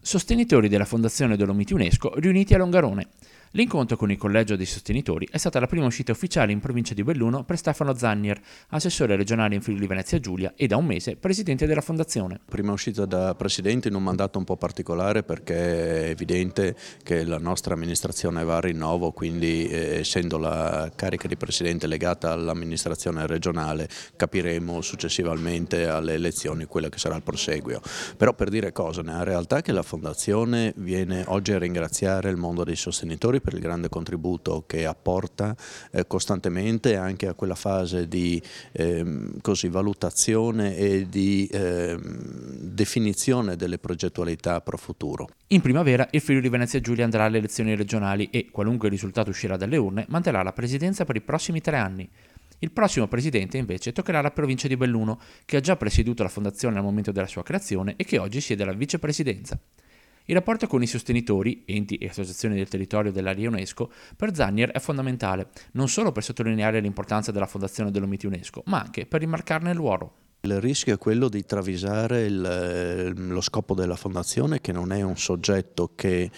Sostenitori della Fondazione Dolomiti UNESCO riuniti a Longarone. L'incontro con il collegio dei sostenitori è stata la prima uscita ufficiale in provincia di Belluno per Stefano Zannier, assessore regionale in Friuli Venezia Giulia e da un mese presidente della fondazione. Prima uscita da presidente in un mandato un po' particolare perché è evidente che la nostra amministrazione va a rinnovo, quindi essendo la carica di presidente legata all'amministrazione regionale capiremo successivamente alle elezioni quello che sarà il proseguio. Però per dire cosa, nella realtà che la fondazione viene oggi a ringraziare il mondo dei sostenitori per il grande contributo che apporta costantemente anche a quella fase di valutazione e di definizione delle progettualità pro futuro. In primavera il Friuli Venezia Giulia andrà alle elezioni regionali e, qualunque risultato uscirà dalle urne, manterrà la presidenza per i prossimi 3 anni. Il prossimo presidente invece toccherà alla provincia di Belluno, che ha già presieduto la fondazione al momento della sua creazione e che oggi siede alla vicepresidenza. Il rapporto con i sostenitori, enti e associazioni del territorio dell'area UNESCO, per Zannier è fondamentale, non solo per sottolineare l'importanza della Fondazione Dolomiti UNESCO, ma anche per rimarcarne il ruolo. Il rischio è quello di travisare lo scopo della fondazione, che non è un soggetto che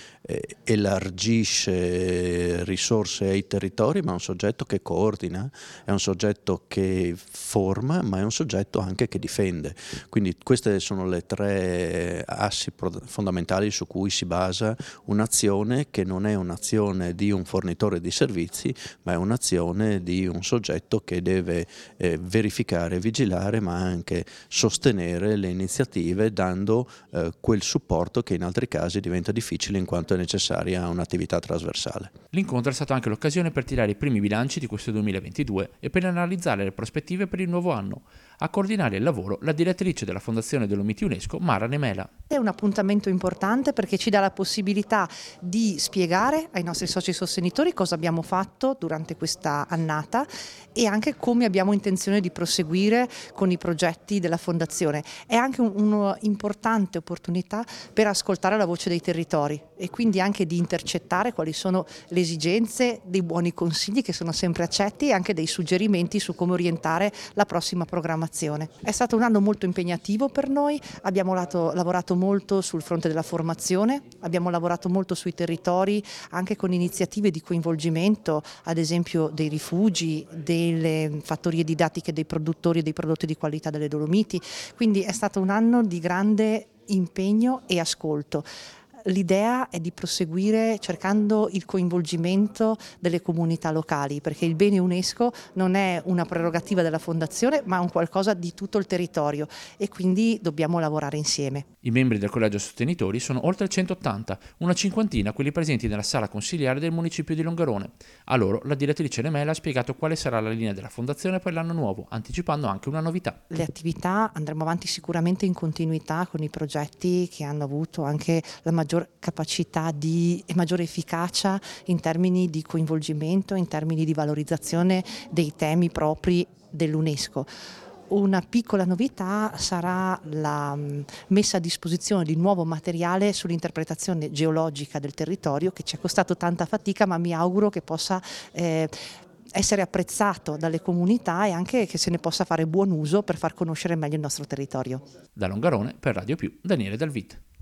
elargisce risorse ai territori, ma è un soggetto che coordina, è un soggetto che forma, ma è un soggetto anche che difende. Quindi queste sono le 3 assi fondamentali su cui si basa un'azione che non è un'azione di un fornitore di servizi, ma è un'azione di un soggetto che deve verificare, vigilare, ma anche sostenere le iniziative dando quel supporto che in altri casi diventa difficile in quanto è necessaria un'attività trasversale. L'incontro è stato anche l'occasione per tirare i primi bilanci di questo 2022 e per analizzare le prospettive per il nuovo anno. A coordinare il lavoro la direttrice della Fondazione Dolomiti UNESCO, Mara Nemela. È un appuntamento importante perché ci dà la possibilità di spiegare ai nostri soci sostenitori cosa abbiamo fatto durante questa annata e anche come abbiamo intenzione di proseguire con i progetti della Fondazione. È anche un'importante opportunità per ascoltare la voce dei territori e quindi anche di intercettare quali sono le esigenze, dei buoni consigli che sono sempre accetti e anche dei suggerimenti su come orientare la prossima programmazione. È stato un anno molto impegnativo per noi, abbiamo lavorato molto sul fronte della formazione, abbiamo lavorato molto sui territori anche con iniziative di coinvolgimento, ad esempio dei rifugi, delle fattorie didattiche dei produttori e dei prodotti di qualità delle Dolomiti, quindi è stato un anno di grande impegno e ascolto. L'idea è di proseguire cercando il coinvolgimento delle comunità locali, perché il bene UNESCO non è una prerogativa della Fondazione, ma un qualcosa di tutto il territorio e quindi dobbiamo lavorare insieme. I membri del collegio sostenitori sono oltre 180, una cinquantina quelli presenti nella sala consigliare del municipio di Longarone. A loro la direttrice Nemela ha spiegato quale sarà la linea della Fondazione per l'anno nuovo, anticipando anche una novità. Le attività andremo avanti sicuramente in continuità con i progetti che hanno avuto anche la maggior capacità e maggiore efficacia in termini di coinvolgimento, in termini di valorizzazione dei temi propri dell'UNESCO. Una piccola novità sarà la messa a disposizione di nuovo materiale sull'interpretazione geologica del territorio che ci è costato tanta fatica, ma mi auguro che possa essere apprezzato dalle comunità e anche che se ne possa fare buon uso per far conoscere meglio il nostro territorio. Da Longarone per Radio Più, Daniele Dalvit.